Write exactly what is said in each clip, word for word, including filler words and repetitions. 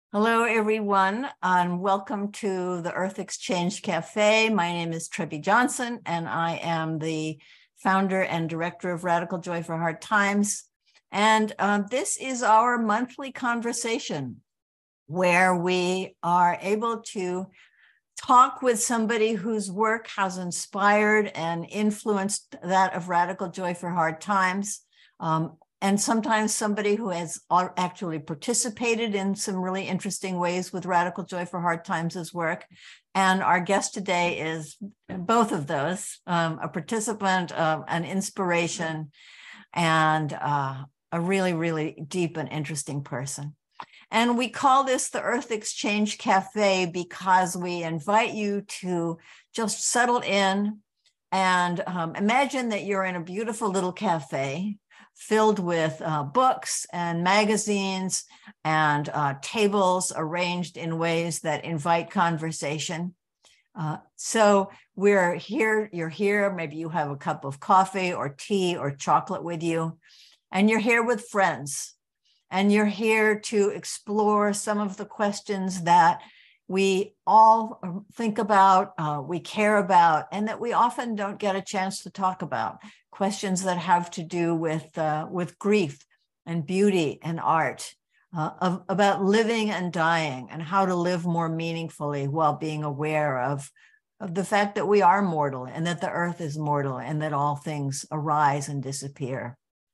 Hello, everyone, and welcome to the Earth Exchange Cafe. My name is Trebby Johnson, and I am the founder and director of Radical Joy for Hard Times. And uh, this is our monthly conversation where we are able to talk with somebody whose work has inspired and influenced that of Radical Joy for Hard Times. Um, and sometimes somebody who has actually participated in some really interesting ways with Radical Joy for Hard Times' work. And our guest today is both of those, um, a participant, uh, an inspiration, and uh, a really, really deep and interesting person. And we call this the Earth Exchange Cafe because we invite you to just settle in and um, imagine that you're in a beautiful little cafe filled with uh, books and magazines and uh, tables arranged in ways that invite conversation. Uh, so we're here, you're here, maybe you have a cup of coffee or tea or chocolate with you, and you're here with friends. And you're here to explore some of the questions that we all think about, uh, we care about, and that we often don't get a chance to talk about. Questions that have to do with, uh, with grief and beauty and art, uh, of, about living and dying and how to live more meaningfully while being aware of, of the fact that we are mortal and that the earth is mortal and that all things arise and disappear.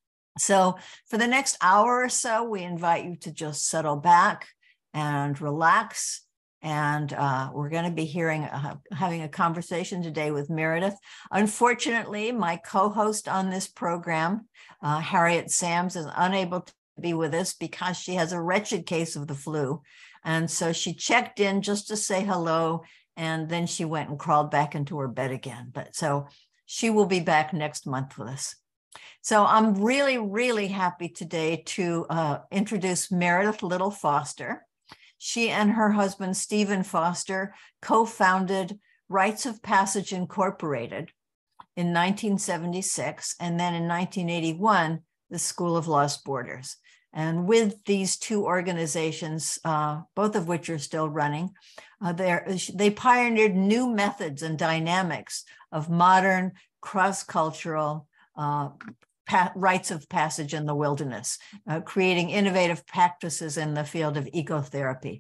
So for the next hour or so, we invite you to just settle back and relax. And uh, we're going to be hearing, uh, having a conversation today with Meredith. Unfortunately, my co-host on this program, uh, Harriet Sams, is unable to be with us because she has a wretched case of the flu. And so she checked in just to say hello, and then she went and crawled back into her bed again. But so she will be back next month with us. So I'm really, really happy today to uh, introduce Meredith Little Foster. She and her husband, Stephen Foster, co-founded Rites of Passage Incorporated in nineteen seventy-six, and then in nineteen eighty-one, the School of Lost Borders. And with these two organizations, uh, both of which are still running, uh, they pioneered new methods and dynamics of modern cross-cultural uh, pa- rites of passage in the wilderness, uh, creating innovative practices in the field of ecotherapy.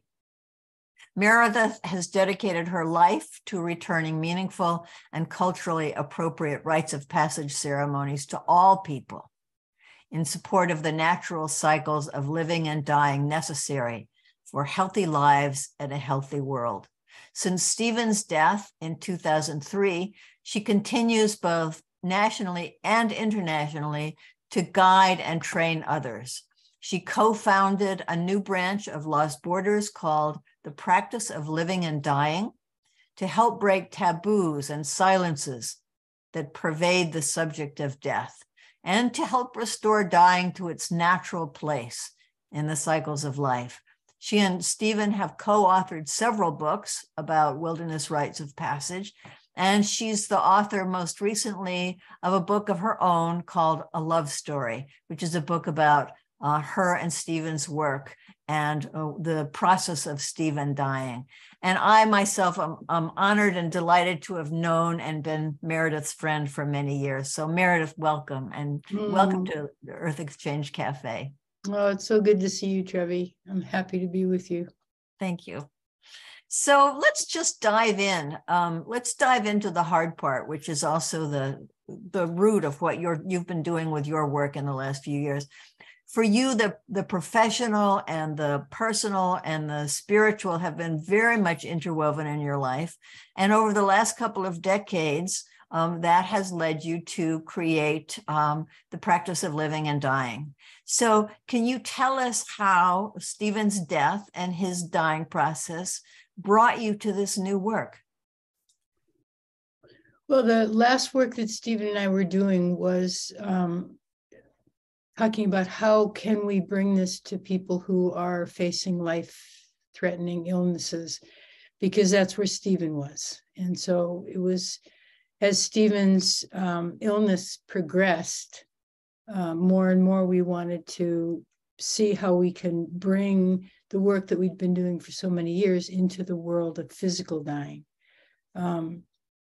Meredith has dedicated her life to returning meaningful and culturally appropriate rites of passage ceremonies to all people in support of the natural cycles of living and dying necessary for healthy lives and a healthy world. Since Stephen's death in two thousand three, she continues both nationally and internationally to guide and train others. She co-founded a new branch of Lost Borders called the Practice of Living and Dying to help break taboos and silences that pervade the subject of death and to help restore dying to its natural place in the cycles of life. She and Stephen have co-authored several books about wilderness rites of passage, and she's the author most recently of a book of her own called A Love Story, which is a book about uh, her and Stephen's work and uh, the process of Stephen dying. And I myself am, am honored and delighted to have known and been Meredith's friend for many years. So Meredith, welcome, and mm. welcome to the Earth Exchange Cafe. Oh, it's so good to see you, Trevi. I'm happy to be with you. Thank you. So let's just dive in. Um, let's dive into the hard part, which is also the, the root of what you're, you've been doing with your work in the last few years. For you, the, the professional and the personal and the spiritual have been very much interwoven in your life. And over the last couple of decades, um, that has led you to create um, the practice of living and dying. So can you tell us how Stephen's death and his dying process brought you to this new work? Well, the last work that Stephen and I were doing was um, talking about how can we bring this to people who are facing life-threatening illnesses, because that's where Stephen was. And so it was, as Stephen's um, illness progressed, uh, more and more we wanted to see how we can bring the work that we've been doing for so many years into the world of physical dying. Um,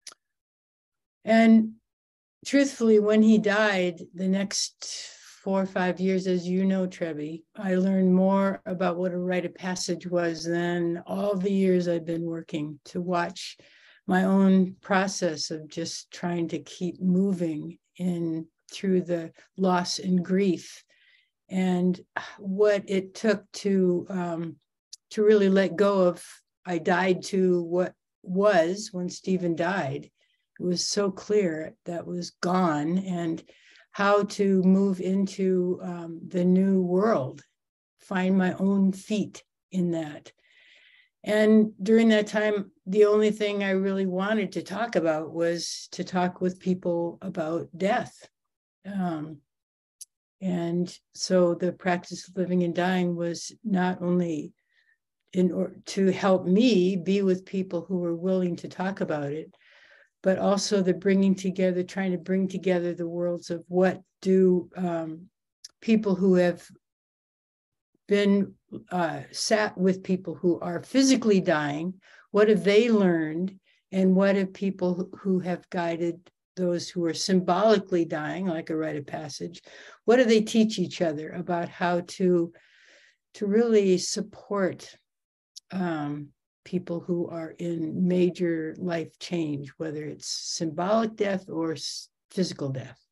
and truthfully, when he died, the next four or five years, as you know, Trevi, I learned more about what a rite of passage was than all the years I've been working to watch my own process of just trying to keep moving in through the loss and grief, and what it took to um, to really let go of. I died to what was when Stephen died. It was so clear that was gone, and how to move into um, the new world, find my own feet in that. And during that time, the only thing I really wanted to talk about was to talk with people about death. Um, and so the practice of living and dying was not only in order to help me be with people who were willing to talk about it, but also the bringing together, trying to bring together the worlds of what do um, people who have been uh, sat with people who are physically dying, what have they learned? And what have people who have guided those who are symbolically dying, like a rite of passage, what do they teach each other about how to, to really support um, people who are in major life change, whether it's symbolic death or physical death.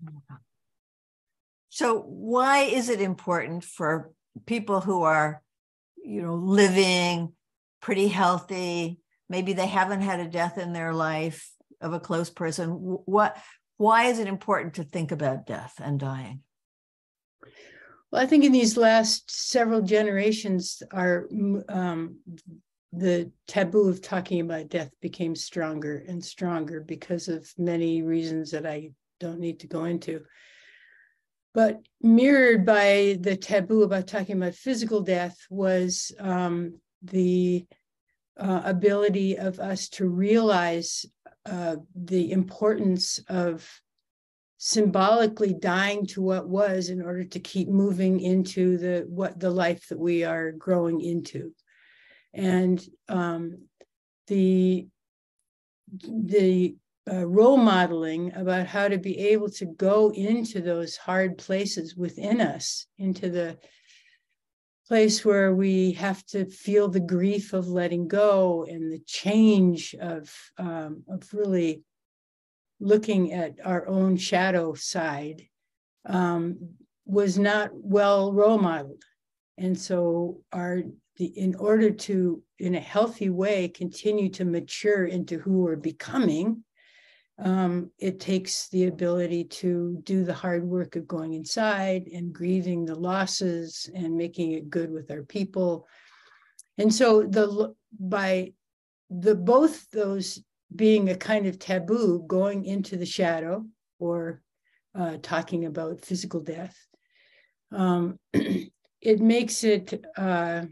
So why is it important for people who are, you know, living pretty healthy, maybe they haven't had a death in their life of a close person, what, why is it important to think about death and dying? Well, I think in these last several generations, our um, the taboo of talking about death became stronger and stronger because of many reasons that I don't need to go into. But mirrored by the taboo about talking about physical death was um, the uh, ability of us to realize uh, the importance of symbolically dying to what was in order to keep moving into the what the life that we are growing into. And um, the the uh, role modeling about how to be able to go into those hard places within us, into the place where we have to feel the grief of letting go and the change of um, of really looking at our own shadow side, um, was not well role modeled. And so our the, in order to, in a healthy way, continue to mature into who we're becoming, um, it takes the ability to do the hard work of going inside and grieving the losses and making it good with our people. And so the by the both those being a kind of taboo, going into the shadow or uh, talking about physical death, um, it makes it uh,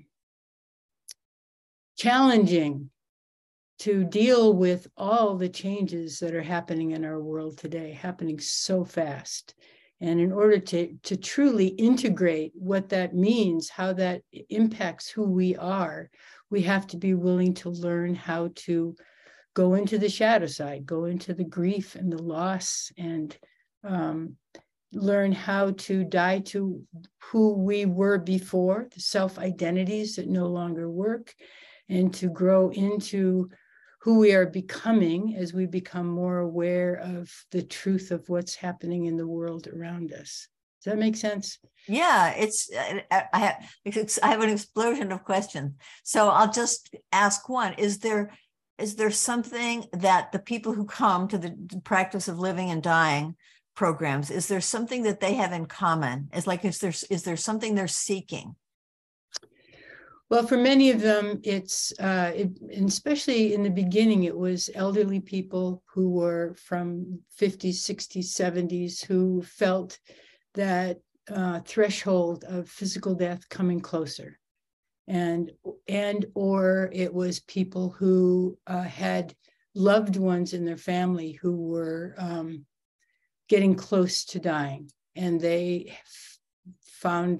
challenging to deal with all the changes that are happening in our world today, happening so fast. And in order to, to truly integrate what that means, how that impacts who we are, we have to be willing to learn how to go into the shadow side, go into the grief and the loss, and um, learn how to die to who we were before, the self-identities that no longer work, and to grow into who we are becoming as we become more aware of the truth of what's happening in the world around us. Does that make sense? Yeah, it's, I have, it's, I have an explosion of questions. So I'll just ask one. Is there, is there something that the people who come to the practice of living and dying programs, is there something that they have in common? It's like, is there, is there something they're seeking? Well, for many of them, it's, uh, it, and especially in the beginning, it was elderly people who were from fifties, sixties, seventies, who felt that uh, threshold of physical death coming closer. And, and or it was people who uh, had loved ones in their family who were um, getting close to dying. And they found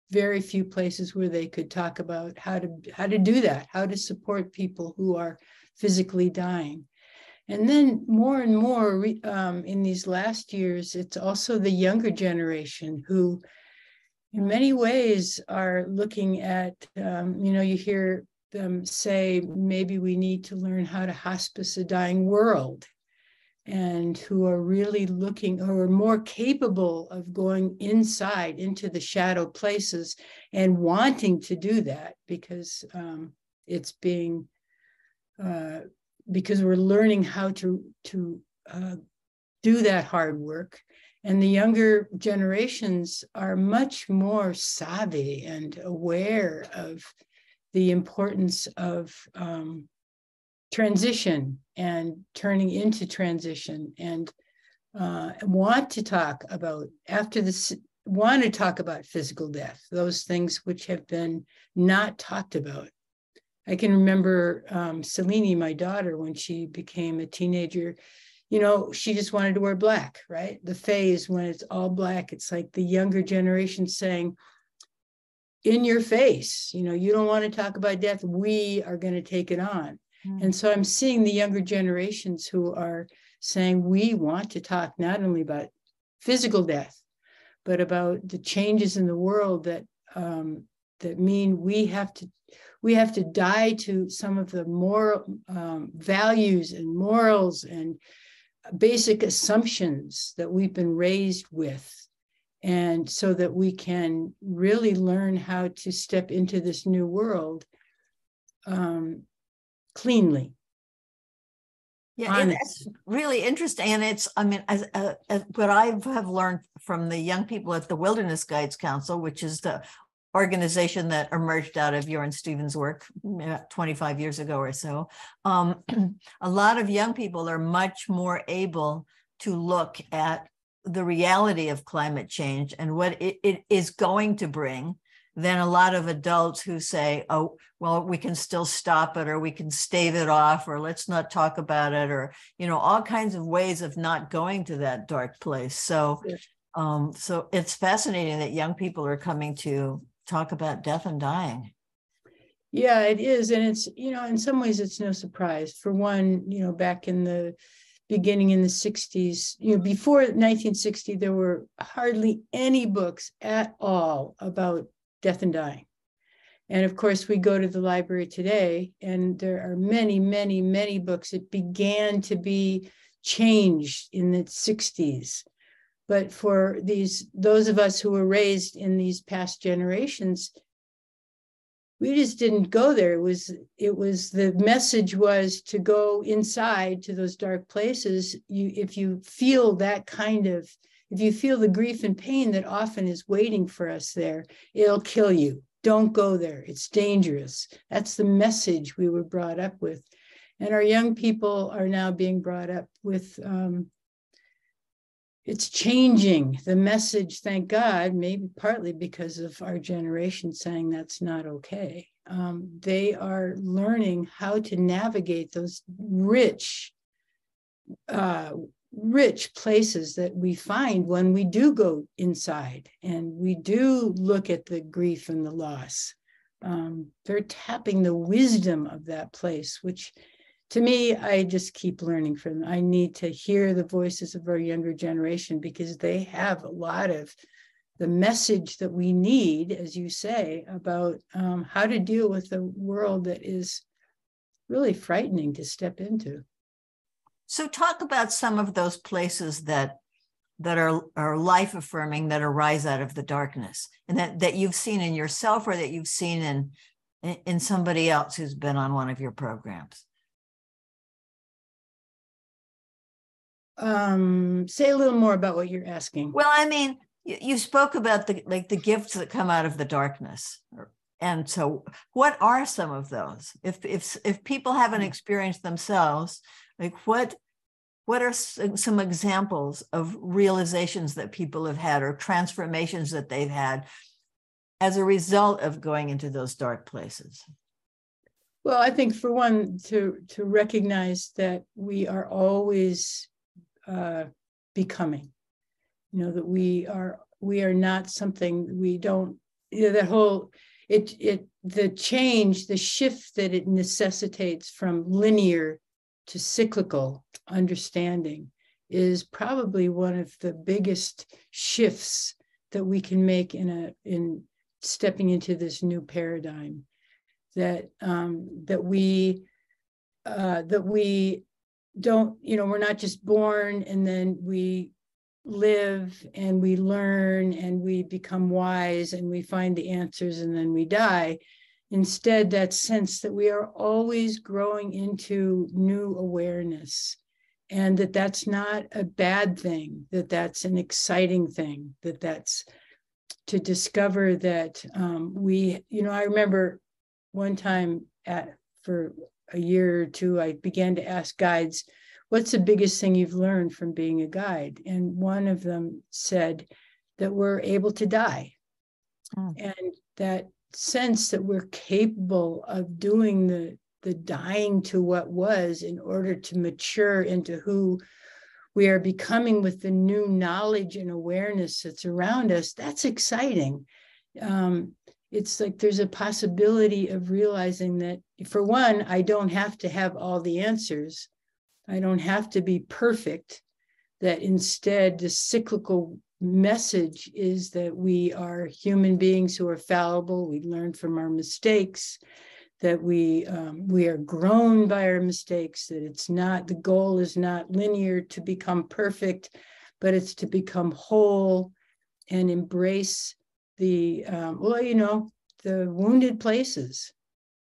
very few places where they could talk about how to how to do that, how to support people who are physically dying. And then more and more um, in these last years, it's also the younger generation who in many ways are looking at, um, you know, you hear them say, maybe we need to learn how to hospice a dying world, and who are really looking, who are more capable of going inside into the shadow places and wanting to do that because um, it's being, uh, because we're learning how to, to uh, do that hard work. And the younger generations are much more savvy and aware of the importance of um, transition and turning into transition, and uh, want to talk about, after this, want to talk about physical death, those things which have been not talked about. I can remember um, Selene, my daughter, when she became a teenager, you know, she just wanted to wear black, right? The phase when it's all black, it's like the younger generation saying, in your face, you know, you don't want to talk about death, we are going to take it on. Mm. And so I'm seeing the younger generations who are saying, we want to talk not only about physical death, but about the changes in the world that um, that mean we have to we have to die to some of the moral um, values and morals and basic assumptions that we've been raised with. And so that we can really learn how to step into this new world um, cleanly. Yeah, and it's really interesting. And it's, I mean, as, uh, as what I have learned from the young people at the Wilderness Guides Council, which is the organization that emerged out of Bjorn Stevens' work twenty-five years ago or so, um, a lot of young people are much more able to look at the reality of climate change and what it, it is going to bring than a lot of adults who say, oh, well, we can still stop it, or we can stave it off, or let's not talk about it, or, you know, all kinds of ways of not going to that dark place. So, um, so it's fascinating that young people are coming to talk about death and dying. Yeah, it is. And it's, you know, in some ways it's no surprise. For one, you know, back in the beginning in the sixties, you know, before nineteen sixty, there were hardly any books at all about death and dying. And of course, we go to the library today, and there are many, many, many books. It began to be changed in the sixties. But for these, those of us who were raised in these past generations, we just didn't go there. It was, it was, the message was to go inside to those dark places. You, if you feel that kind of, if you feel the grief and pain that often is waiting for us there, it'll kill you. Don't go there. It's dangerous. That's the message we were brought up with. And our young people are now being brought up with, um, it's changing the message, thank God, maybe partly because of our generation saying that's not okay. Um, they are learning how to navigate those rich, uh, rich places that we find when we do go inside and we do look at the grief and the loss. Um, they're tapping the wisdom of that place, which to me, I just keep learning from them. I need to hear the voices of our younger generation because they have a lot of the message that we need, as you say, about um, how to deal with a world that is really frightening to step into. So talk about some of those places that that are, are life-affirming, that arise out of the darkness, and that, that you've seen in yourself or that you've seen in, in somebody else who's been on one of your programs. Um, say a little more about what you're asking. Well, I mean, you, you spoke about the like the gifts that come out of the darkness. And so what are some of those? If if if people haven't experienced themselves, like what what are some examples of realizations that people have had or transformations that they've had as a result of going into those dark places? Well, I think for one, to to recognize that we are always Uh, becoming, you know, that we are we are not something, we don't you know, that whole, it, it, the change, the shift that it necessitates from linear to cyclical understanding is probably one of the biggest shifts that we can make in a, in stepping into this new paradigm. That, um, that we, uh, that we don't, you know, we're not just born and then we live and we learn and we become wise and we find the answers and then we die. Instead, that sense that we are always growing into new awareness, and that that's not a bad thing, that that's an exciting thing, that that's to discover that um, we, you know, I remember one time at, for a year or two, I began to ask guides, what's the biggest thing you've learned from being a guide? And one of them said that we're able to die. Oh. And that sense that we're capable of doing the, the dying to what was in order to mature into who we are becoming with the new knowledge and awareness that's around us, that's exciting. Um, it's like there's a possibility of realizing that, for one, I don't have to have all the answers. I don't have to be perfect, that instead the cyclical message is that we are human beings who are fallible. We learn from our mistakes, that we um, we are grown by our mistakes, that it's not, the goal is not linear to become perfect, but it's to become whole and embrace the, um, well, you know, the wounded places.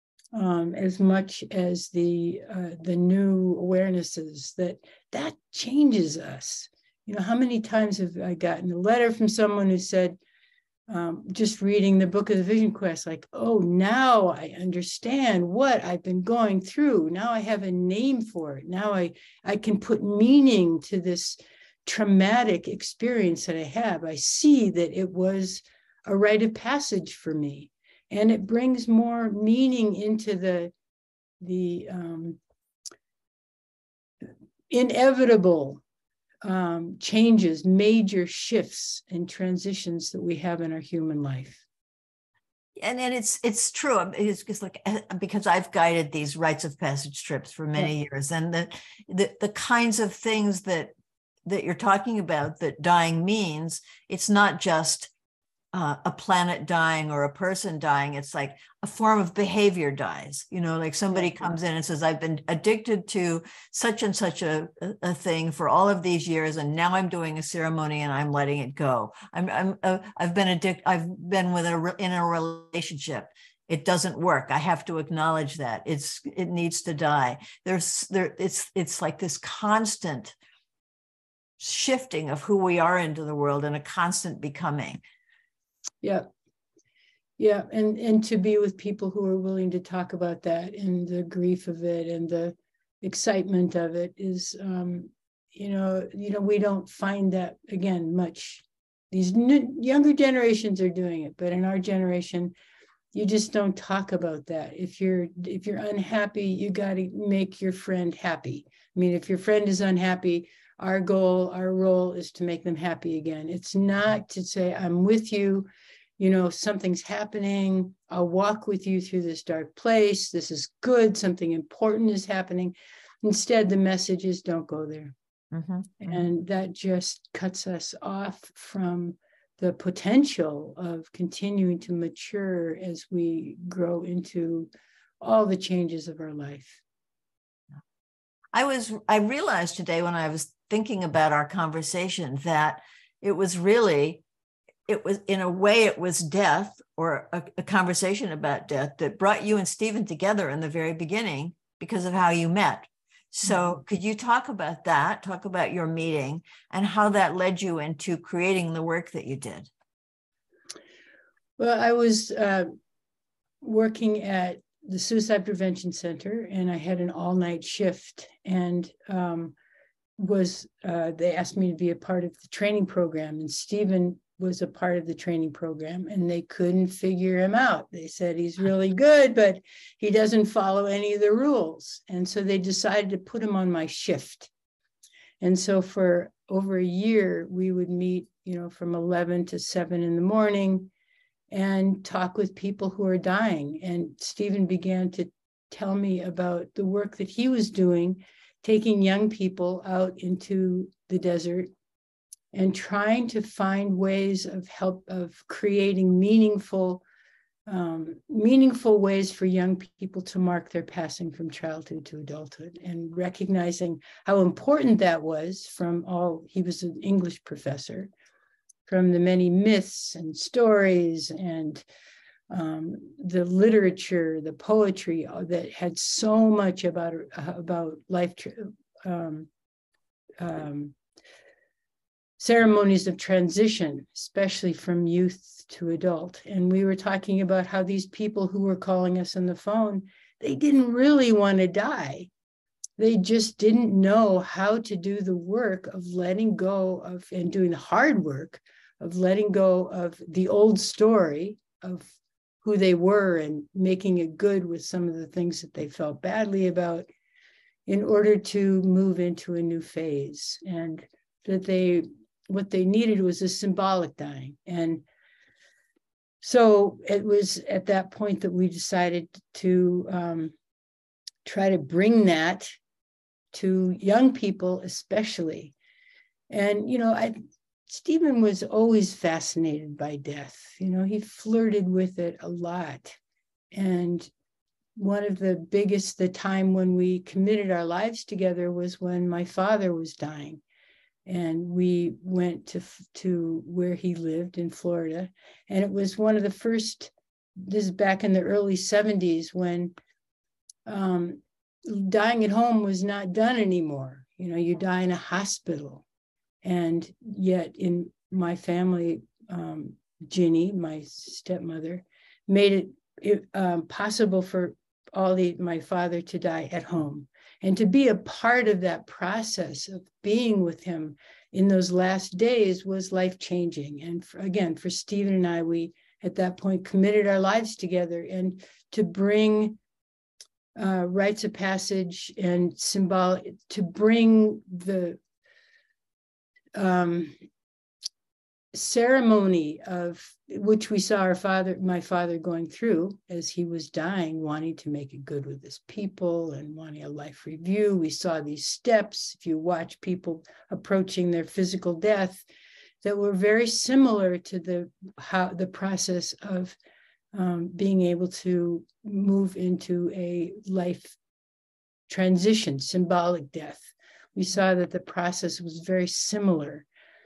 Um, as much as the uh, the new awarenesses, that that changes us. You know, how many times have I gotten a letter from someone who said, um, just reading the book of the Vision Quest, like, oh, now I understand what I've been going through. Now I have a name for it. Now I, I can put meaning to this traumatic experience that I have. I see that it was a rite of passage for me. And it brings more meaning into the, the um, inevitable um, changes, major shifts and transitions that we have in our human life. And, and it's it's true. It's, it's like, because I've guided these rites of passage trips for many yeah. years, and the, the the kinds of things that that you're talking about that dying means, it's not just Uh, a planet dying or a person dying. It's like a form of behavior dies. You know, like somebody comes in and says, I've been addicted to such and such a, a thing for all of these years, and now I'm doing a ceremony and I'm letting it go. I'm, I'm uh, I've been addicted. I've been with a in a relationship. It doesn't work. I have to acknowledge that it's it needs to die. There's there. It's it's like this constant shifting of who we are into the world, and a constant becoming. Yeah. Yeah. And, and to be with people who are willing to talk about that, and the grief of it and the excitement of it is, um, you know, you know, we don't find that, again, much. These new, younger generations are doing it, but in our generation, you just don't talk about that. If you're, if you're unhappy, you got to make your friend happy. I mean, if your friend is unhappy, our goal, our role is to make them happy again. It's not to say, I'm with you, you know, something's happening, I'll walk with you through this dark place, this is good, something important is happening. Instead, the message is, don't go there. Mm-hmm. And that just cuts us off from the potential of continuing to mature as we grow into all the changes of our life. I was, I realized today when I was thinking about our conversation that it was really, it was, in a way, it was death, or a, a conversation about death, that brought you and Stephen together in the very beginning because of how you met. So mm-hmm. could you talk about that, talk about your meeting and how that led you into creating the work that you did? Well, I was uh, working at the Suicide Prevention Center, and I had an all-night shift, and um, was uh, they asked me to be a part of the training program, and Stephen was a part of the training program, and they couldn't figure him out. They said he's really good, but he doesn't follow any of the rules. And so they decided to put him on my shift. And so for over a year, we would meet, you know, from eleven to seven in the morning. and talk with people who are dying. And Stephen began to tell me about the work that he was doing, taking young people out into the desert and trying to find ways of help, of creating meaningful, um, meaningful ways for young people to mark their passing from childhood to adulthood, and recognizing how important that was from all, he was an English professor, from the many myths and stories and um, the literature, the poetry that had so much about, about life, um, um, ceremonies of transition, especially from youth to adult. And we were talking about how these people who were calling us on the phone, they didn't really want to die. They just didn't know how to do the work of letting go of, and doing the hard work of letting go of the old story of who they were and making it good with some of the things that they felt badly about, in order to move into a new phase. And that they, what they needed was a symbolic dying. And so it was at that point that we decided to um, try to bring that to young people especially. And, you know, I, Stephen was always fascinated by death. You know, he flirted with it a lot. And one of the biggest, the time when we committed our lives together was when my father was dying. And we went to, to where he lived in Florida. And it was one of the first, this is back in the early seventies, when um, dying at home was not done anymore. You know, you die in a hospital. And yet in my family, um, Ginny, my stepmother, made it, it um, possible for all the, my father to die at home. And to be a part of that process of being with him in those last days was life-changing. And for, again, for Stephen and I, we at that point committed our lives together, and to bring uh, rites of passage and symbolic, to bring the um, ceremony of which we saw our father, my father going through as he was dying, wanting to make it good with his people and wanting a life review. We saw these steps, if you watch people approaching their physical death, that were very similar to the how the process of um, being able to move into a life transition, symbolic death. We saw that the process was very similar.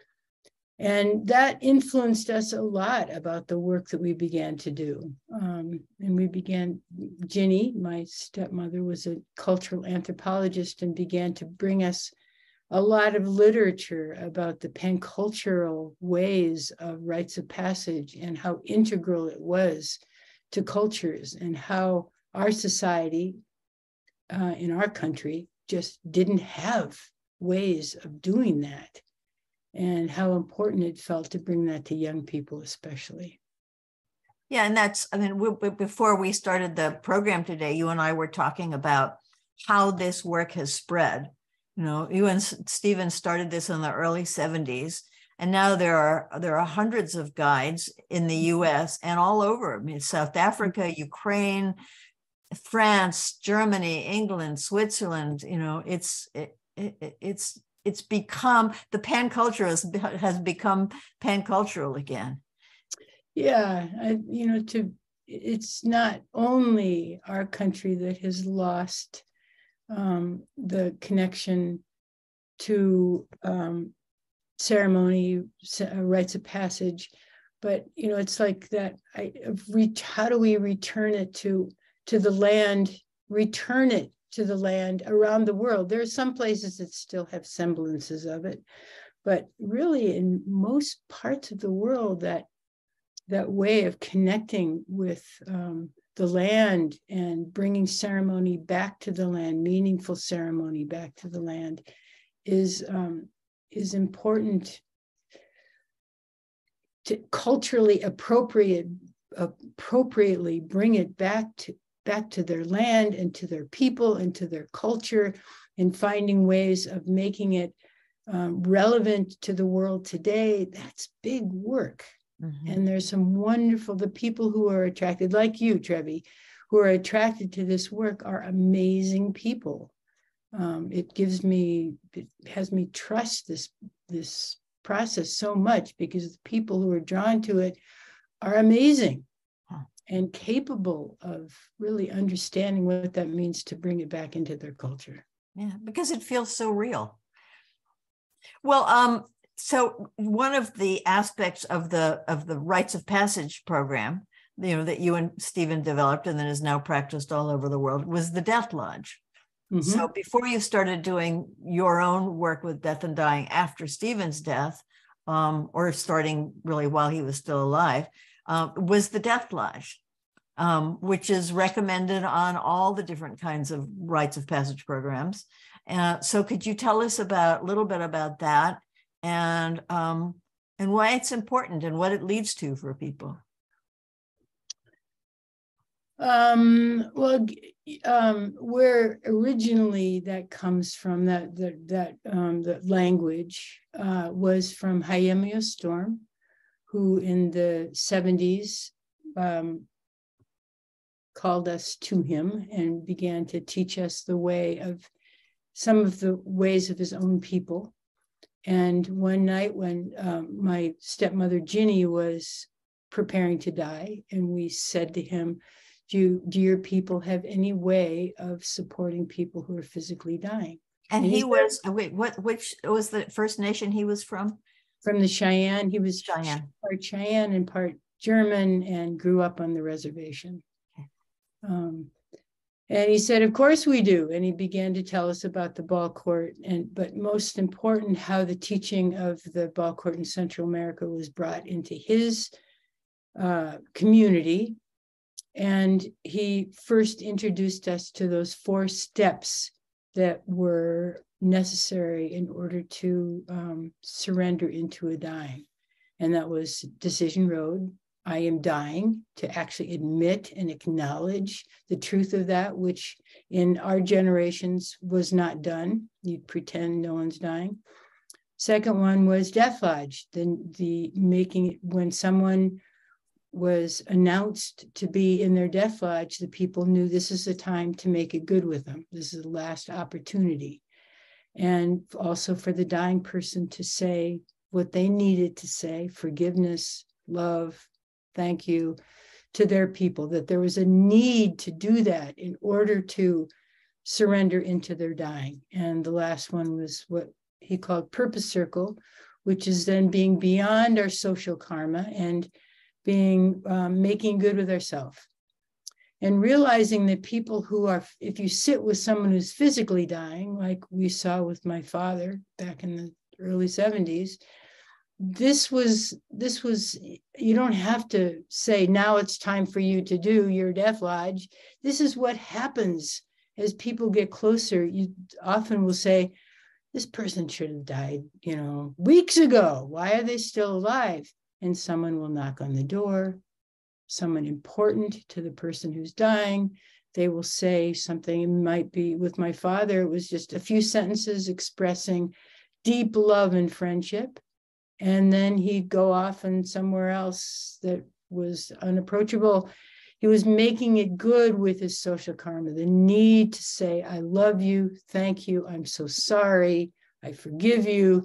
And that influenced us a lot about the work that we began to do. Um, and we began, Ginny, my stepmother, was a cultural anthropologist and began to bring us a lot of literature about the pancultural ways of rites of passage and how integral it was to cultures, and how our society uh, in our country just didn't have ways of doing that, and how important it felt to bring that to young people especially. Yeah, and that's, I mean, we, we, before we started the program today, you and I were talking about how this work has spread. You know, you and Stephen started this in the early seventies, and now there are there are hundreds of guides in the U S and all over. I mean, South Africa, Ukraine, France, Germany, England, Switzerland. You know, it's it, it, it's it's become, the panculture has, has become pancultural again. Yeah, I, you know, to it's not only our country that has lost um, the connection to um, ceremony, rites of passage, but you know, it's like that. I reach. How do we return it to to the land? Return it to the land around the world. There are some places that still have semblances of it, but really in most parts of the world, that that way of connecting with um, the land and bringing ceremony back to the land, meaningful ceremony back to the land, is um, is important to culturally appropriate appropriately bring it back to back to their land and to their people and to their culture, and finding ways of making it um, relevant to the world today. That's big work. Mm-hmm. And there's some wonderful, the people who are attracted, like you, Trevi, who are attracted to this work are amazing people. Um, it gives me, it has me trust this, this process so much, because the people who are drawn to it are amazing huh. and capable of really understanding what that means to bring it back into their culture. Yeah, because it feels so real. Well, um, so one of the aspects of the of the Rites of Passage program, you know, that you and Stephen developed and then is now practiced all over the world, was the Death Lodge. Mm-hmm. So before you started doing your own work with death and dying after Stephen's death, um, or starting really while he was still alive, uh, was the Death Lodge, um, which is recommended on all the different kinds of Rites of Passage programs. Uh, so could you tell us about a little bit about that, and um, and why it's important and what it leads to for people? Um, well, um, where originally that comes from, that that that um, the language uh, was from Jaime Storm, who in the seventies um, called us to him and began to teach us the way of some of the ways of his own people. And one night when um, my stepmother Ginny was preparing to die, and we said to him, do, you, do your people have any way of supporting people who are physically dying? And, and he was, said, wait, what, which was the First Nation he was from? From the Cheyenne. He was Cheyenne. part Cheyenne and part German, and grew up on the reservation. Okay. Um, And he said, of course we do. And he began to tell us about the ball court. And but most important, how the teaching of the ball court in Central America was brought into his uh, community. And he first introduced us to those four steps that were necessary in order to um, surrender into a dying. And that was Decision Road. I am dying, to actually admit and acknowledge the truth of that, which in our generations was not done. You pretend no one's dying. Second one was Death Lodge, the, the making, when someone was announced to be in their Death Lodge, the people knew this is the time to make it good with them. This is the last opportunity. And also for the dying person to say what they needed to say, forgiveness, love, thank you, to their people, that there was a need to do that in order to surrender into their dying. And the last one was what he called Purpose Circle, which is then being beyond our social karma and being um, making good with ourselves. And realizing that people who are, if you sit with someone who's physically dying, like we saw with my father back in the early seventies, This was, this was, you don't have to say, now it's time for you to do your Death Lodge. This is what happens as people get closer. You often will say, this person should have died, you know, weeks ago. Why are they still alive? And someone will knock on the door, someone important to the person who's dying. They will say something. It might be, with my father, it was just a few sentences expressing deep love and friendship. And then he'd go off and somewhere else that was unapproachable. He was making it good with his social karma, the need to say, I love you, thank you, I'm so sorry, I forgive you.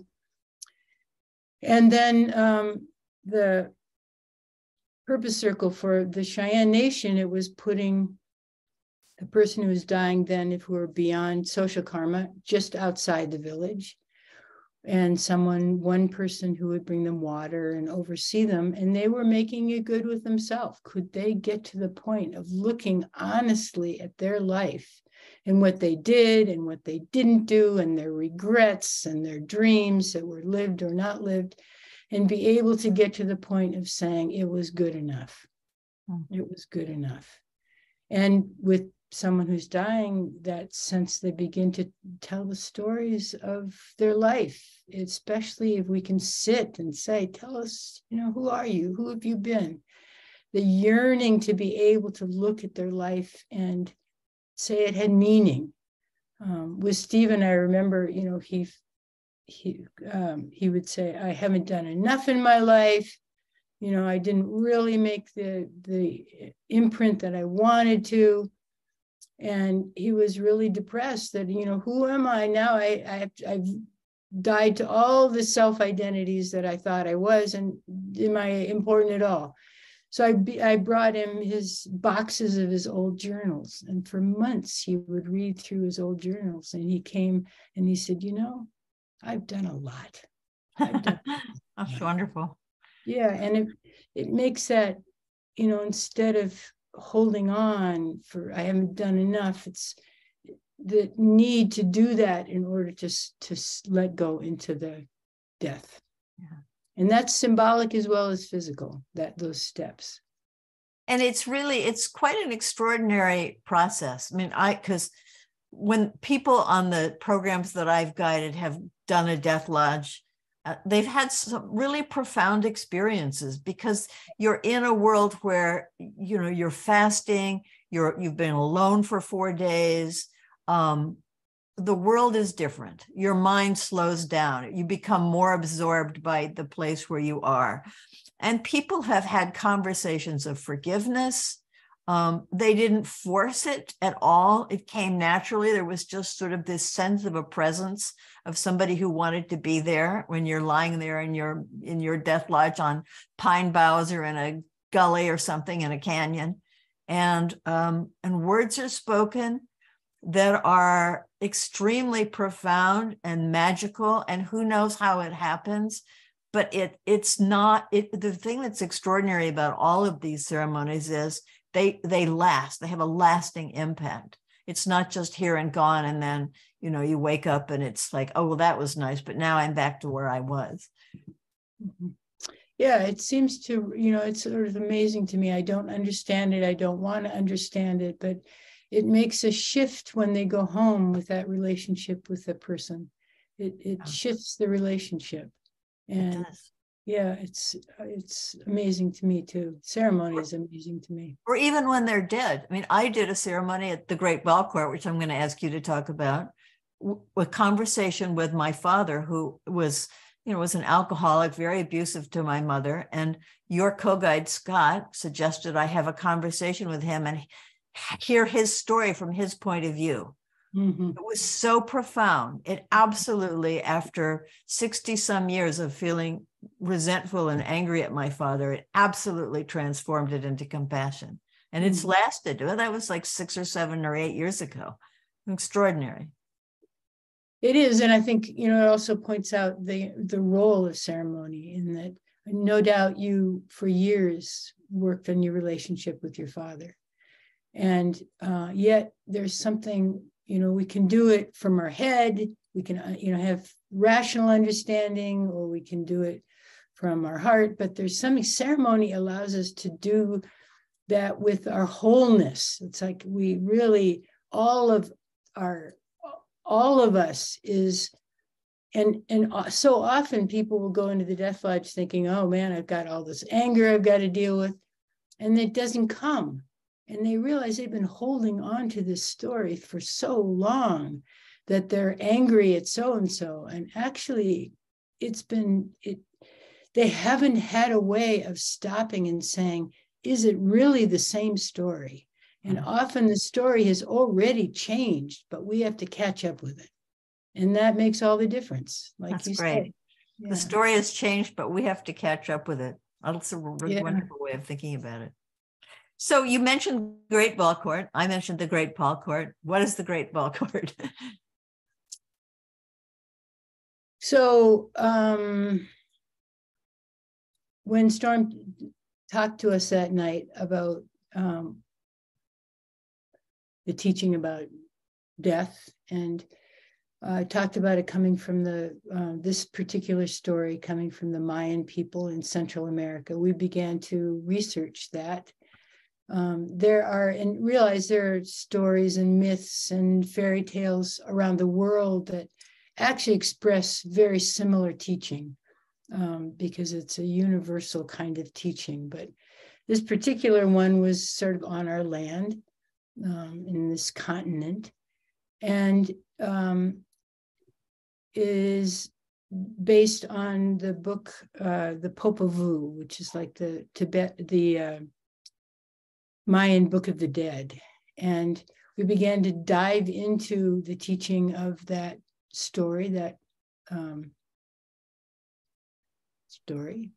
And then um, the Purpose Circle for the Cheyenne Nation, it was putting the person who was dying then, if we were beyond social karma, just outside the village. And someone, one person who would bring them water and oversee them, and they were making it good with themselves. Could they get to the point of looking honestly at their life and what they did and what they didn't do, and their regrets and their dreams that were lived or not lived, and be able to get to the point of saying it was good enough. It was good enough. And with someone who's dying, that sense they begin to tell the stories of their life, especially if we can sit and say, tell us, you know, who are you? Who have you been? The yearning to be able to look at their life and say it had meaning. Um, with Stephen, I remember, you know, he, he, um, he would say, I haven't done enough in my life. You know, I didn't really make the the imprint that I wanted to. And he was really depressed that, you know, who am I now? I, I I've died to all the self-identities that I thought I was, and am I important at all? So I, I brought him his boxes of his old journals, and for months he would read through his old journals, and he came and he said, you know, I've done a lot. I've done That's lot. Wonderful. Yeah, and it, it makes that, you know, instead of holding on for, I haven't done enough, it's the need to do that in order to, to let go into the death. Yeah. And that's symbolic as well as physical, that those steps. And it's really, it's quite an extraordinary process. I mean, I, because when people on the programs that I've guided have done a death lodge, uh, they've had some really profound experiences, because you're in a world where, you know, you're fasting, you're, you've been alone for four days. Um, the world is different. Your mind slows down. You become more absorbed by the place where you are. And people have had conversations of forgiveness. Um, they didn't force it at all. It came naturally. There was just sort of this sense of a presence of somebody who wanted to be there when you're lying there in your, in your death lodge on pine boughs or in a gully or something in a canyon. And, um, and words are spoken that are extremely profound and magical, and who knows how it happens. But it it's not, it, the thing that's extraordinary about all of these ceremonies is they they last, they have a lasting impact. It's not just here and gone, and then, you know, you wake up and it's like, oh, well, that was nice, but now I'm back to where I was. Mm-hmm. Yeah, it seems to, you know, it's sort of amazing to me. I don't understand it. I don't want to understand it, but it makes a shift when they go home with that relationship with the person. It it oh. shifts the relationship. And it yeah, it's it's amazing to me too. Ceremony is amazing to me. Or even when they're dead. I mean, I did a ceremony at the Great Belcourt, which I'm going to ask you to talk about, a conversation with my father, who was, you know, was an alcoholic, very abusive to my mother. And your co-guide, Scott, suggested I have a conversation with him and hear his story from his point of view. Mm-hmm. It was so profound. It absolutely, after sixty some years of feeling resentful and angry at my father, it absolutely transformed it into compassion. And it's mm-hmm. lasted. Well, that was like six or seven or eight years ago. Extraordinary. It is. And I think, you know, it also points out the, the role of ceremony, in that no doubt you, for years, worked on your relationship with your father. And uh, yet there's something, you know, we can do it from our head. We can, uh, you know, have rational understanding, or we can do it from our heart. But there's something, ceremony allows us to do that with our wholeness. It's like we really, all of our, all of us is, and, and so often people will go into the death lodge thinking, oh man, I've got all this anger I've got to deal with. And it doesn't come. And they realize they've been holding on to this story for so long that they're angry at so-and-so. And actually, it's been, it. they haven't had a way of stopping and saying, is it really the same story? And often the story has already changed, but we have to catch up with it. And that makes all the difference. Like That's you great. said. Yeah. The story has changed, but we have to catch up with it. That's a really yeah. wonderful way of thinking about it. So you mentioned Great Belcourt. I mentioned the Great Belcourt. What is the Great Belcourt? So um, when Storm talked to us that night about um, the teaching about death, and uh, talked about it coming from the, uh, this particular story coming from the Mayan people in Central America, we began to research that. Um, there are, and realize there are stories and myths and fairy tales around the world that actually express very similar teaching, um, because it's a universal kind of teaching. But this particular one was sort of on our land, um, in this continent, and um, is based on the book, uh, The Popol Vuh, which is like the Tibet, the uh, Mayan Book of the Dead. And we began to dive into the teaching of that story, that um, story,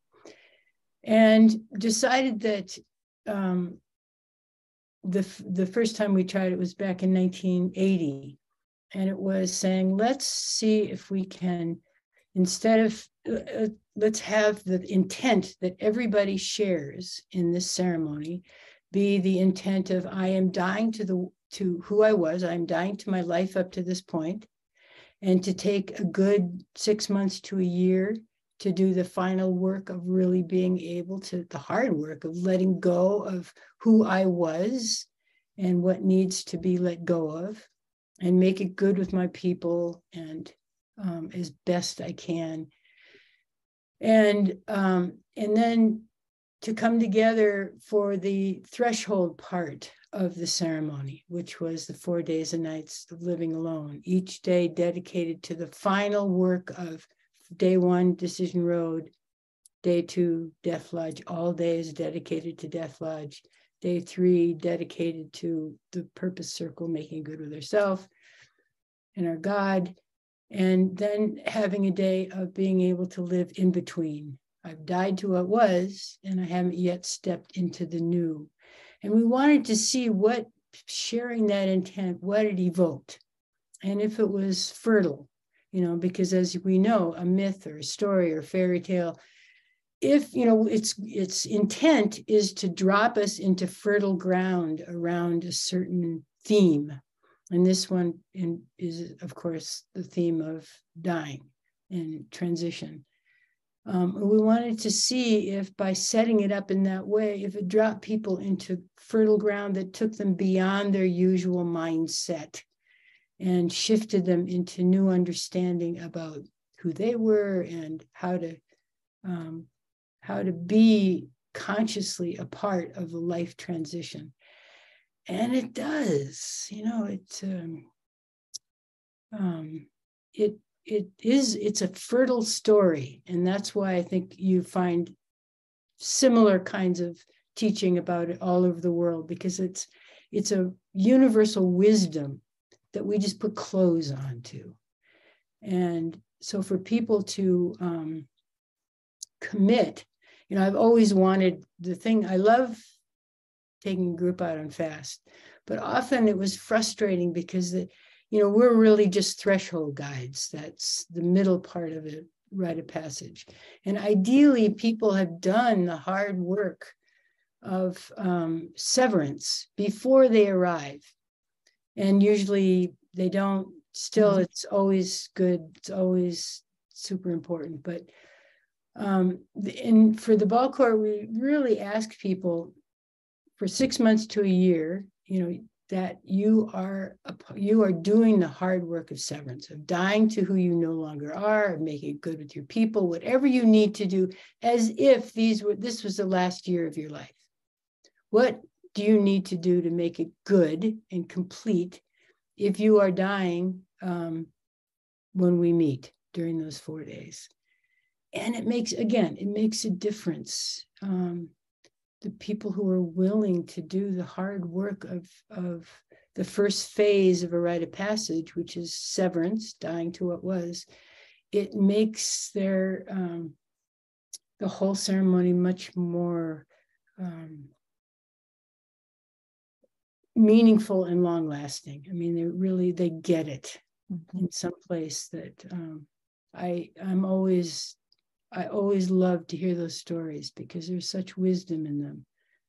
and decided that um, the, the first time we tried it was back in nineteen eighty. And it was saying, let's see if we can, instead of, uh, let's have the intent that everybody shares in this ceremony be the intent of, I am dying to the to who I was, I'm dying to my life up to this point, and to take a good six months to a year to do the final work of really being able to, the hard work of letting go of who I was and what needs to be let go of, and make it good with my people and um, as best I can. And, um, and then to come together for the threshold part of the ceremony, which was the four days and nights of living alone, each day dedicated to the final work of day one, Decision Road, day two, Death Lodge, all days dedicated to Death Lodge, day three, dedicated to the purpose circle, making good with ourselves and our God, and then having a day of being able to live in between. I've died to what was, and I haven't yet stepped into the new. And we wanted to see what sharing that intent, what it evoked, and if it was fertile, you know, because as we know, a myth or a story or fairy tale, if, you know, its its intent is to drop us into fertile ground around a certain theme. And this one in, is, of course, the theme of dying and transition. Um, we wanted to see if by setting it up in that way, if it dropped people into fertile ground that took them beyond their usual mindset and shifted them into new understanding about who they were and how to um, how to be consciously a part of the life transition. And it does, you know, it um, um, it it is it's a fertile story, and that's why I think you find similar kinds of teaching about it all over the world, because it's it's a universal wisdom that we just put clothes onto. And so for people to um, commit, you know, I've always wanted the thing, I love taking a group out on fast, but often it was frustrating because, the, you know, we're really just threshold guides. That's the middle part of a rite of passage. And ideally, people have done the hard work of um, severance before they arrive. And usually they don't, still, mm-hmm. It's always good. It's always super important. But um, and for the ball court, we really ask people for six months to a year, you know, that you are a, you are doing the hard work of severance, of dying to who you no longer are, of making it good with your people, whatever you need to do, as if these were this was the last year of your life. What do you need to do to make it good and complete if you are dying um, when we meet during those four days? And it makes, again, it makes a difference. Um, the people who are willing to do the hard work of, of the first phase of a rite of passage, which is severance, dying to what was, it makes their, um, the whole ceremony much more um, meaningful and long lasting. I mean, they really, they get it mm-hmm. in some place that um, I, I'm always, I always love to hear those stories because there's such wisdom in them.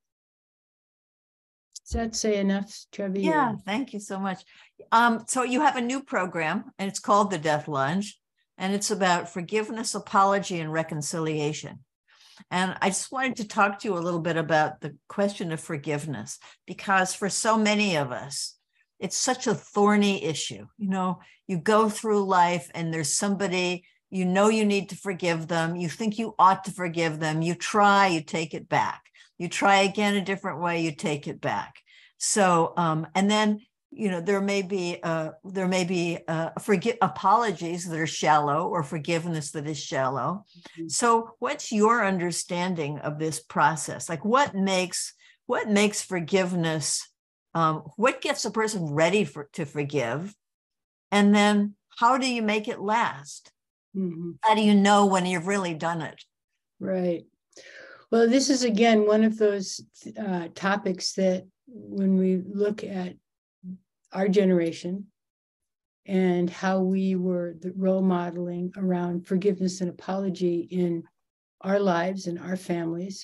Does that say enough, Trevi? Yeah, thank you so much. Um, so you have a new program, and it's called the Death Lunge, and it's about forgiveness, apology, and reconciliation. And I just wanted to talk to you a little bit about the question of forgiveness, because for so many of us, it's such a thorny issue. You know, you go through life and there's somebody, you know, you need to forgive them. You think you ought to forgive them. You try, you take it back. You try again a different way, you take it back. So, um, and then you know, there may be uh, there may be uh, forgive apologies that are shallow or forgiveness that is shallow. Mm-hmm. So, what's your understanding of this process? Like, what makes what makes forgiveness? Um, what gets a person ready for to forgive, and then how do you make it last? Mm-hmm. How do you know when you've really done it? Right. Well, this is again one of those uh, topics that when we look at our generation and how we were the role modeling around forgiveness and apology in our lives and our families,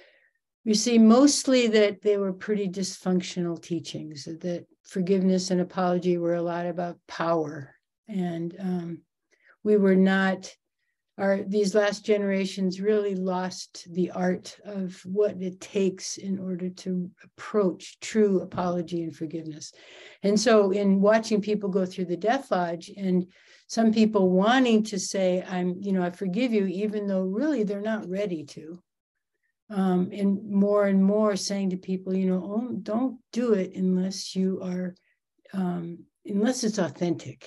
we see mostly that they were pretty dysfunctional teachings, that forgiveness and apology were a lot about power. And um, we were not, our these last generations really lost the art of what it takes in order to approach true apology and forgiveness. And so in watching people go through the Death Lodge and some people wanting to say, I'm, you know, I forgive you, even though really they're not ready to. Um, and more and more saying to people, you know, oh, don't do it unless you are, um, unless it's authentic.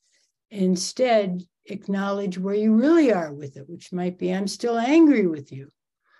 Instead, acknowledge where you really are with it, which might be, I'm still angry with you.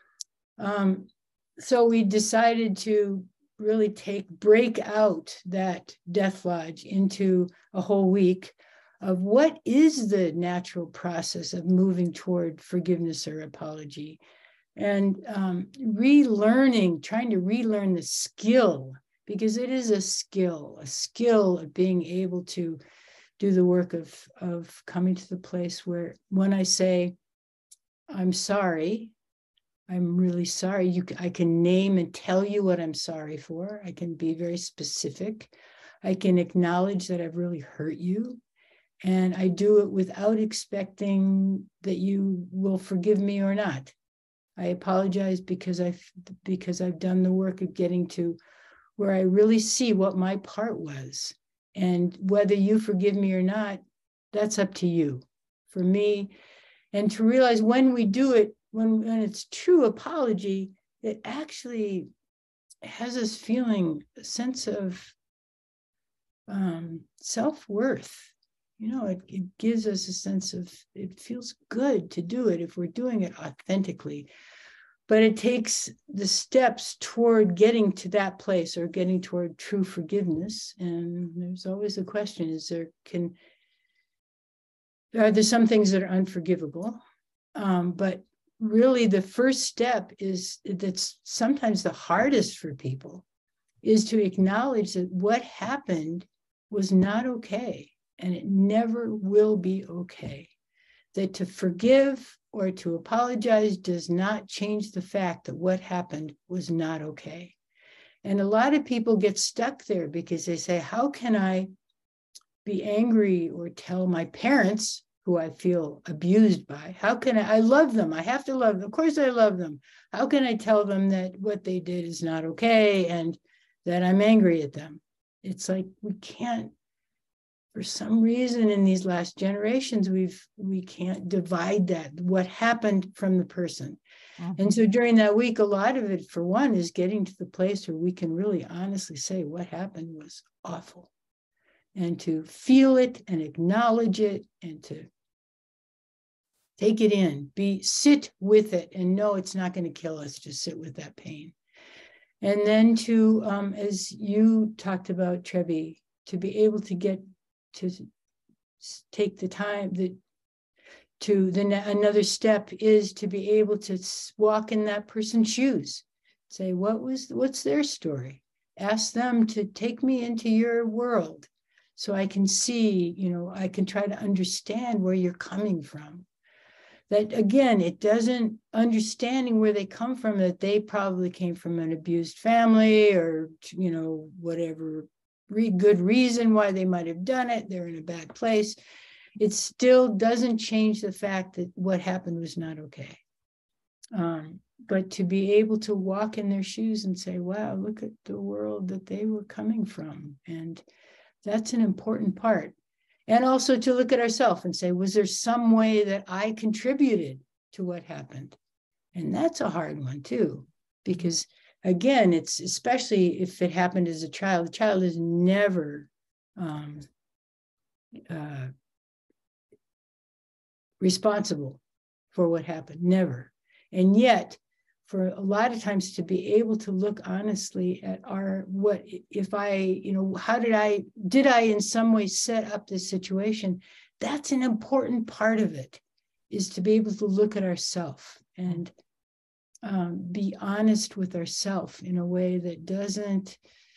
Um, so we decided to really take, break out that Death Lodge into a whole week of what is the natural process of moving toward forgiveness or apology. And um, relearning, trying to relearn the skill, because it is a skill, a skill of being able to do the work of, of coming to the place where when I say, I'm sorry, I'm really sorry, you, I can name and tell you what I'm sorry for. I can be very specific. I can acknowledge that I've really hurt you. And I do it without expecting that you will forgive me or not. I apologize because I've, because I've done the work of getting to where I really see what my part was. And whether you forgive me or not, that's up to you. For me, and to realize when we do it, when, when it's true apology, it actually has us feeling a sense of um, self-worth. You know, it, it gives us a sense of, it feels good to do it if we're doing it authentically. But it takes the steps toward getting to that place or getting toward true forgiveness. And there's always a question, is there, can, are there some things that are unforgivable? Um, but really the first step is, that's sometimes the hardest for people, is to acknowledge that what happened was not okay. And it never will be okay. That to forgive or to apologize does not change the fact that what happened was not okay. And a lot of people get stuck there because they say, how can I be angry or tell my parents, who I feel abused by, how can I, I love them, I have to love them, of course I love them. How can I tell them that what they did is not okay and that I'm angry at them? It's like, we can't, for some reason in these last generations, we've, we can't divide that, what happened from the person. Mm-hmm. And so during that week, a lot of it, for one, is getting to the place where we can really honestly say what happened was awful. And to feel it and acknowledge it and to take it in, be, sit with it and know it's not going to kill us, just sit with that pain. And then to, um, as you talked about, Trevi, to be able to get to take the time that to the another step is to be able to walk in that person's shoes, say, what was, what's their story? Ask them to take me into your world so I can see, you know, I can try to understand where you're coming from. That again, it doesn't, understanding where they come from, that they probably came from an abused family or, you know, whatever Re good reason why they might have done it, they're in a bad place. It still doesn't change the fact that what happened was not okay. Um, but to be able to walk in their shoes and say, wow, look at the world that they were coming from. And that's an important part. And also to look at ourselves and say, was there some way that I contributed to what happened? And that's a hard one too, because again, it's especially if it happened as a child, the child is never um, uh, responsible for what happened, never. And yet, for a lot of times to be able to look honestly at our, what, if I, you know, how did I, did I in some way set up this situation? That's an important part of it, is to be able to look at ourselves and um, be honest with ourselves in a way that doesn't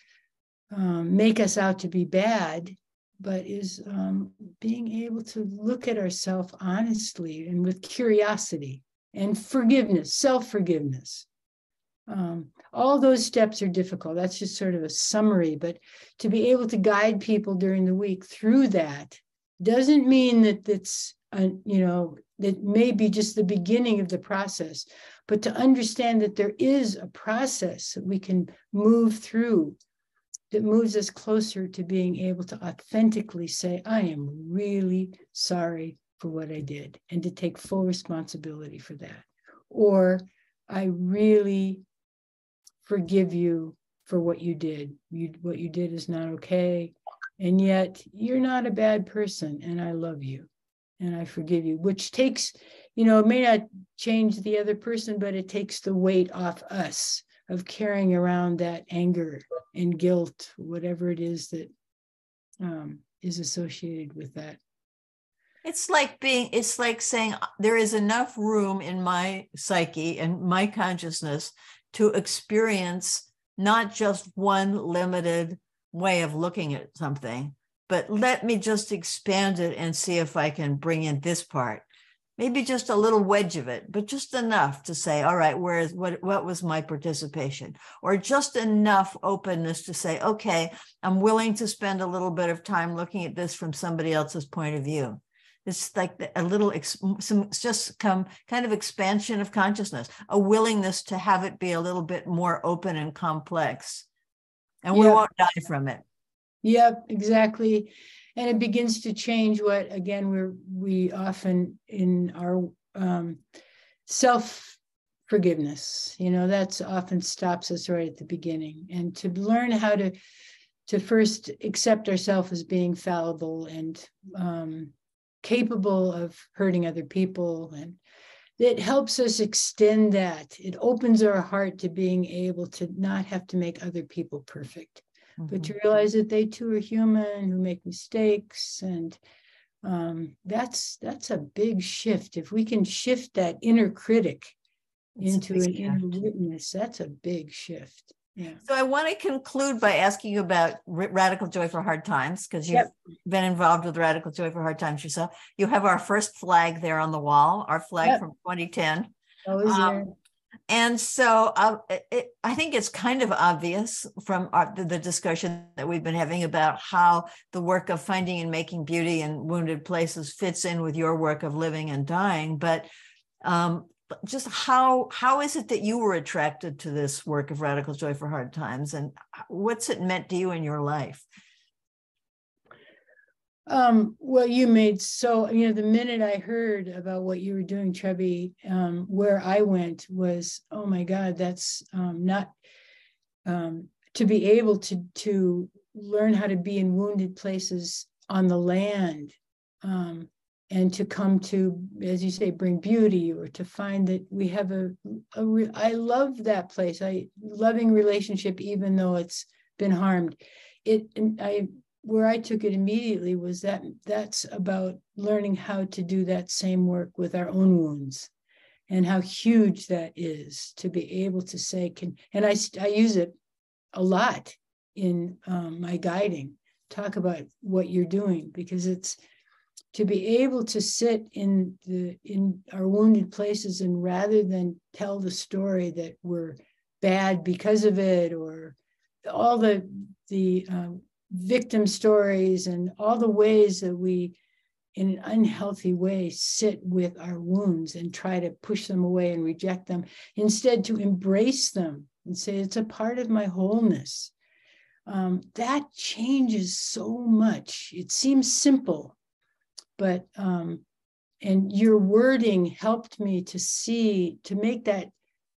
um, make us out to be bad, but is um, being able to look at ourselves honestly and with curiosity and forgiveness, self-forgiveness. Um, all those steps are difficult. That's just sort of a summary, but to be able to guide people during the week through that doesn't mean that it's, uh, you know, that may be just the beginning of the process, but to understand that there is a process that we can move through that moves us closer to being able to authentically say, I am really sorry for what I did, and to take full responsibility for that. Or I really forgive you for what you did. You, what you did is not okay. And yet you're not a bad person, and I love you and I forgive you, which takes, you know, it may not change the other person, but it takes the weight off us of carrying around that anger and guilt, whatever it is that um, is associated with that. It's like being, it's like saying there is enough room in my psyche and my consciousness to experience not just one limited way of looking at something, but let me just expand it and see if I can bring in this part. Maybe just a little wedge of it, but just enough to say, all right, where is what, what was my participation? Or just enough openness to say, okay, I'm willing to spend a little bit of time looking at this from somebody else's point of view. It's like a little, some just come kind of expansion of consciousness, a willingness to have it be a little bit more open and complex. And we Yep. won't die from it. Yep, exactly. And it begins to change what, again, we're, we often in our um, self-forgiveness, you know, that's often stops us right at the beginning. And to learn how to, to first accept ourselves as being fallible and um, capable of hurting other people. And it helps us extend that. It opens our heart to being able to not have to make other people perfect. Mm-hmm. But to realize that they too are human, who make mistakes. And um, that's that's a big shift. If we can shift that inner critic it's into an shift. Inner witness, that's a big shift. Yeah. So I want to conclude by asking you about Radical Joy for Hard Times, because you've yep. been involved with Radical Joy for Hard Times yourself. You have our first flag there on the wall, our flag yep. from twenty ten. Oh, is um, there? And so uh, it, I think it's kind of obvious from our, the, the discussion that we've been having about how the work of finding and making beauty in wounded places fits in with your work of living and dying. But um, just how how is it that you were attracted to this work of Radical Joy for Hard Times, and what's it meant to you in your life? Um, well, you made so, you know, the minute I heard about what you were doing, Trebby, um, where I went was, oh my God, that's um, not, um, to be able to, to learn how to be in wounded places on the land, um, and to come to, as you say, bring beauty, or to find that we have a, a re- I love that place. I loving relationship, even though it's been harmed. It, and I, where I took it immediately was that that's about learning how to do that same work with our own wounds, and how huge that is to be able to say, can, and I, I use it a lot in um, my guiding, talk about what you're doing, because it's to be able to sit in the, in our wounded places, and rather than tell the story that we're bad because of it, or all the, the, um, victim stories and all the ways that we, in an unhealthy way, sit with our wounds and try to push them away and reject them, instead to embrace them and say, it's a part of my wholeness. Um, that changes so much. It seems simple, but, um, and your wording helped me to see, to make that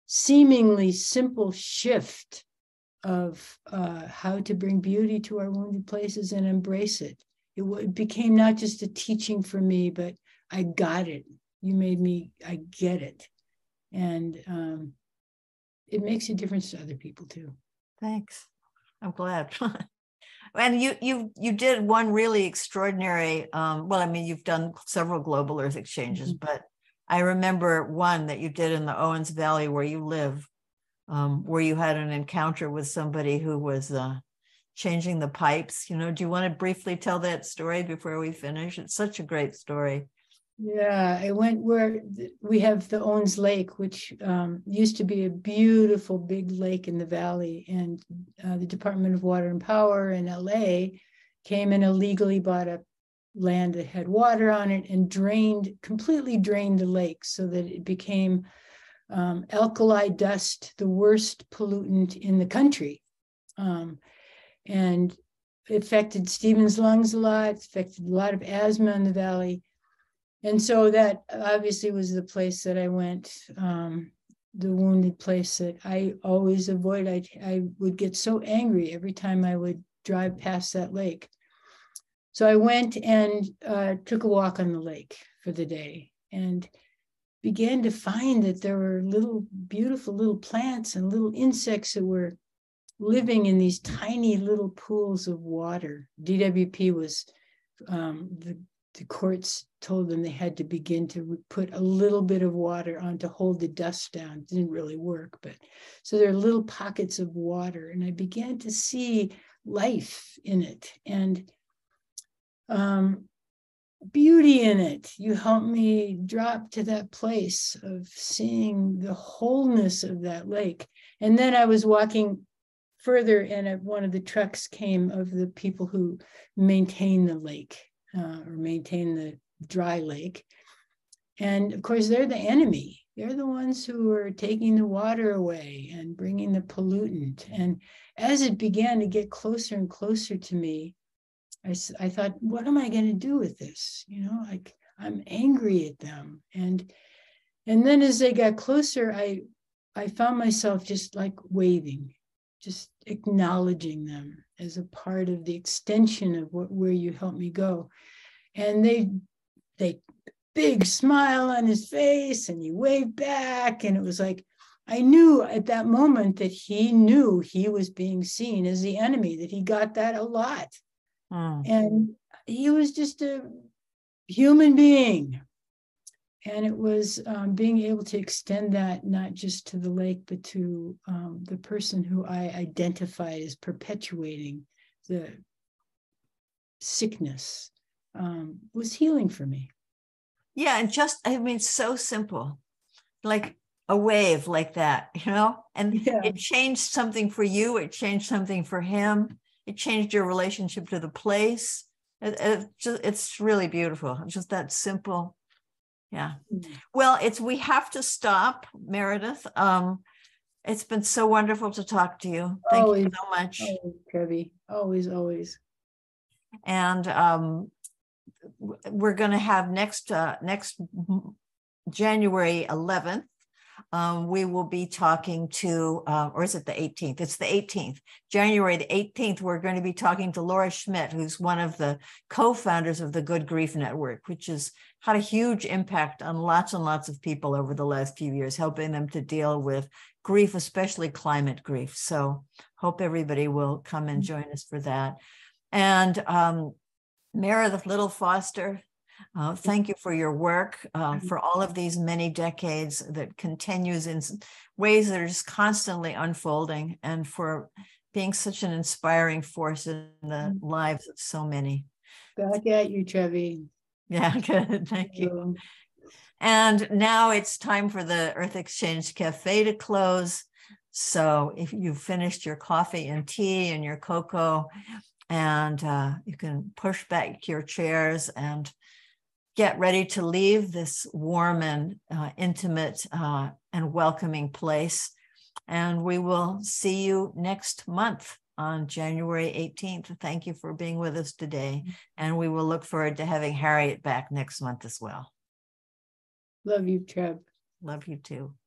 seemingly simple shift of uh, how to bring beauty to our wounded places and embrace it. It, it became not just a teaching for me, but I got it. You made me, I get it. And um, it makes a difference to other people too. Thanks. I'm glad. And you you you did one really extraordinary, um, well, I mean, you've done several global earth exchanges, mm-hmm. but I remember one that you did in the Owens Valley where you live, um, where you had an encounter with somebody who was uh, changing the pipes. You know, do you want to briefly tell that story before we finish? It's such a great story. Yeah, I went where we have the Owens Lake, which um, used to be a beautiful big lake in the valley. And uh, the Department of Water and Power in L A came and illegally bought up land that had water on it and drained, completely drained the lake so that it became um, alkali dust, the worst pollutant in the country. Um, and it affected Stephen's lungs a lot, affected a lot of asthma in the valley. And so that obviously was the place that I went, um, the wounded place that I always avoid. I, I would get so angry every time I would drive past that lake. So I went and uh, took a walk on the lake for the day and began to find that there were little, beautiful little plants and little insects that were living in these tiny little pools of water. D W P was, um, the, the courts told them they had to begin to put a little bit of water on to hold the dust down. It didn't really work, but so there are little pockets of water, and I began to see life in it and um, beauty in it. You helped me drop to that place of seeing the wholeness of that lake. And then I was walking further, and one of the trucks came of the people who maintain the lake uh, or maintain the dry lake. And of course, they're the enemy. They're the ones who are taking the water away and bringing the pollutant. And as it began to get closer and closer to me, I, I thought, what am I going to do with this? You know, like I'm angry at them. And and then as they got closer, I I found myself just like waving, just acknowledging them as a part of the extension of what where you helped me go. And they they big smile on his face, and he waved back, and it was like I knew at that moment that he knew he was being seen as the enemy, that he got that a lot. Mm. And he was just a human being. And it was um, being able to extend that not just to the lake, but to um, the person who I identified as perpetuating the sickness um, was healing for me. Yeah, and just, I mean, so simple, like a wave like that, you know, and yeah. It changed something for you. It changed something for him. It changed your relationship to the place. It, it just, it's really beautiful. It's just that simple. Yeah. Mm-hmm. Well, it's, we have to stop, Meredith. Um, it's been so wonderful to talk to you. Thank always, you so much. Always, Trevi. Always, always. And um, we're going to have next, uh, next January eleventh, um, we will be talking to, uh, or is it the eighteenth? It's the eighteenth. January the eighteenth, we're going to be talking to Laura Schmidt, who's one of the co-founders of the Good Grief Network, which has had a huge impact on lots and lots of people over the last few years, helping them to deal with grief, especially climate grief. So hope everybody will come and join us for that. And um, Meredith Little Foster, Uh, thank you for your work, uh, for all of these many decades that continues in ways that are just constantly unfolding, and for being such an inspiring force in the lives of so many. Back at you, Trevi. Yeah, good. Thank you. And now it's time for the Earth Exchange Cafe to close. So if you've finished your coffee and tea and your cocoa, and uh, you can push back your chairs and get ready to leave this warm and uh, intimate uh, and welcoming place. And we will see you next month on January eighteenth. Thank you for being with us today. And we will look forward to having Harriet back next month as well. Love you, Treb. Love you too.